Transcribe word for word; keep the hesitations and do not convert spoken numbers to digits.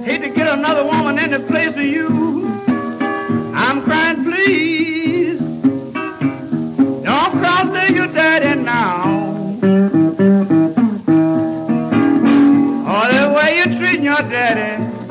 Hate to get another woman in the place of you. I'm crying, please. Don't cross to your daddy now. Or the way you're treating your daddy.